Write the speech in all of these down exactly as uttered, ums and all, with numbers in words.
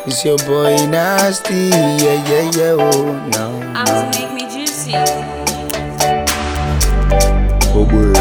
It's your boy Nasty, yeah, yeah, yeah, oh, no, no. Out to make me juicy. Oh boy,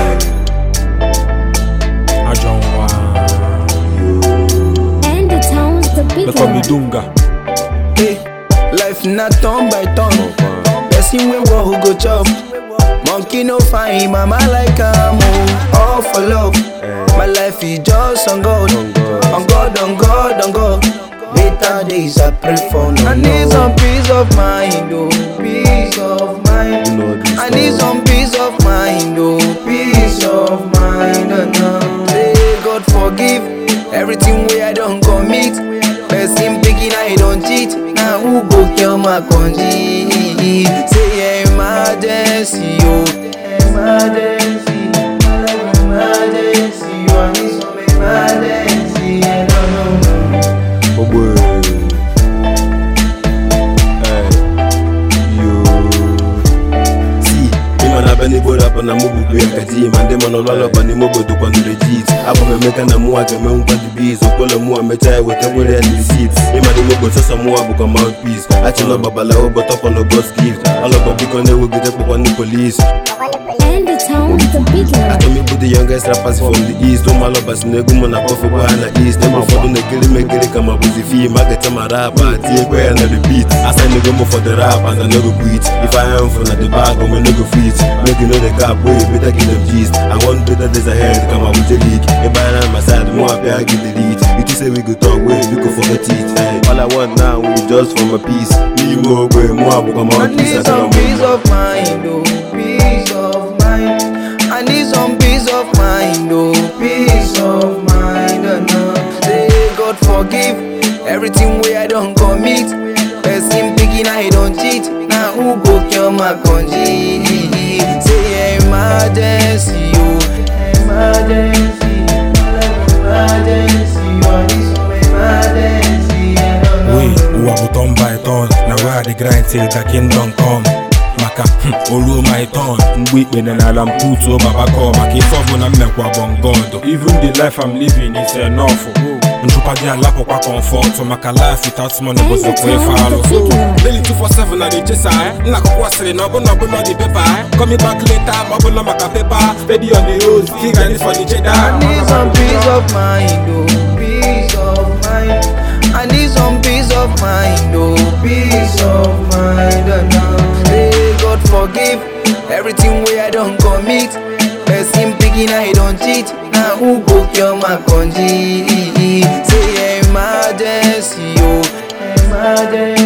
I don't want And the town's the big me call me one. Dunga. Hey, life not turn by turn. Person we want who go chop. Monkey no fine, mama like am oh. All for love. My life is just on God, on God, on God, on God. Better days I pray for no. I need some peace of mind, oh, peace of mind. I need some peace of mind, oh, peace of mind. Oh, no. Say God forgive everything way I don't commit. Person picking I don't cheat. Now who go kill my country? Say emergency, oh, emergency, emergency. You I need some emergency. I don't know. Oh boy, hey, yo. See, me man abani boda pa na mubu kwe kati. Man de man olala pa ni mobo do kwa nurejit. Abo me meka na mua ke me unpa dibiz. Okola mua me chai wote wole at the seats. Me man de mobo sasa mua buka mouthpiece. Achi no babala obo top on the God's gift. All of the big we get up on the police. And the town's the big I one. can me put the youngest rappers from the east. Don't malo bas negu mona kofi kwa na east. Never for the kill me get it kama buzi fi. Mageta ma rapa tie kwa na the beat. I say negu mo for the rap and I never quit. If I am for the bag I'm a negu fit. Make you know the cap way better kill them gist. I want better days ahead kama with the league. If I am my side more happy I get the lead. You two say we go talk way we go forget it. Hey, all I want now we just for my peace. Me more way more buka I my need peace. some peace of mind, oh, peace of mind. I need some peace of mind, oh, peace of mind. Oh, no. Say God forgive everything way I don't commit. Person picking I don't cheat. Now who go kill my country? Say emergency, oh, emergency, emergency. You I need some emergency. I don't know. We who are turn by turn. Now we are the grind till the kingdom come. Maka, olu my turn. Mwepe na alam puto baba come. Maki fofu na mekwa bongondo. Even the life I'm living is enough. Njupa dia lapo kwa comfort. So maka life without money was the way follow. Daily two four seven na the chesa. Nako kwa sere no bono bono the paper. Call me back later, mabono maka paper. Steady on the road, think I need for the cheddar. I need some peace of mind, oh, peace of mind. I need some peace of mind, oh, peace of mind. Oh, no. Say God forgive everything way I don't commit. Person picking I don't cheat. Now who go kill my country? Say emergency, oh, emergency.